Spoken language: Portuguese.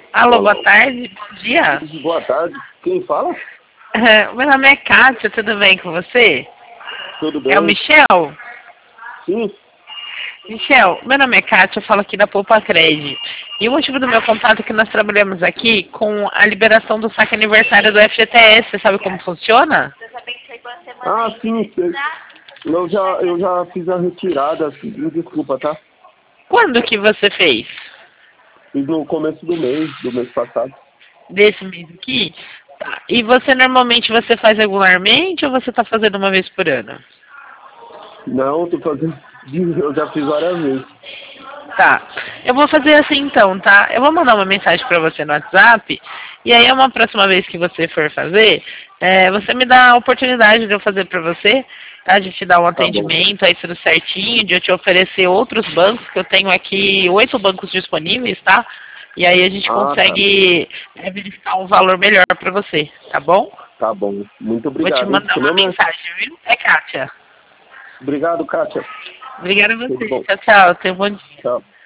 Alô, boa Alô. tarde, bom dia. Boa tarde. Quem fala? Meu nome é Kátia, tudo bem com você? Tudo É o bem? Michel? Sim. Michel, meu nome é Kátia, eu falo aqui da Poupa Cred. E o motivo do meu contato é que nós trabalhamos aqui com a liberação do saque aniversário do FGTS. Você sabe como funciona? Ah, sim, sei. Eu já fiz a retirada. Me desculpa, tá? Quando que você fez? Fiz no começo do mês passado. Desse mês aqui? Tá. E você normalmente você faz regularmente ou você está fazendo uma vez por ano? Não, tô fazendo. Eu já fiz várias vezes. Tá. Eu vou fazer assim então, tá? Eu vou mandar uma mensagem pra você no WhatsApp. E aí, uma próxima vez que você for fazer, você me dá a oportunidade de eu fazer pra você, tá? De te dar um Tá bom. atendimento aí tudo certinho, de eu te oferecer outros bancos, que eu tenho aqui 8 bancos disponíveis, tá? E aí a gente Ah, tá. consegue verificar um valor melhor pra você, tá bom? Tá bom. Muito Vou te obrigado, hein? mandar Seu uma nome é? mensagem, viu? É Kátia. Obrigado, Kátia. Obrigada a Tudo você. bom. Tchau, tchau. Tenha um bom dia. Tchau.